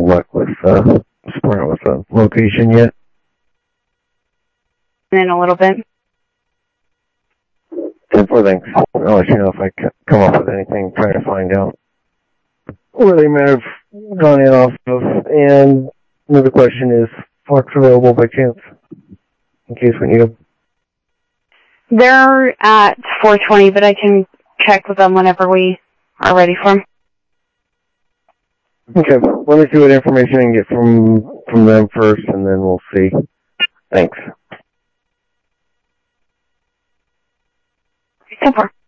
luck with Sprint with the location yet. In a little bit. 10-4, thanks. I'll let you know if I come up with anything, trying to find out where they might have gone in off of. And another question is, Fox available by chance, in case we need them? They're at 420, but I can check with them whenever we are ready for them. Okay, let me see what information I can get from them first, and then we'll see. Thanks. Super.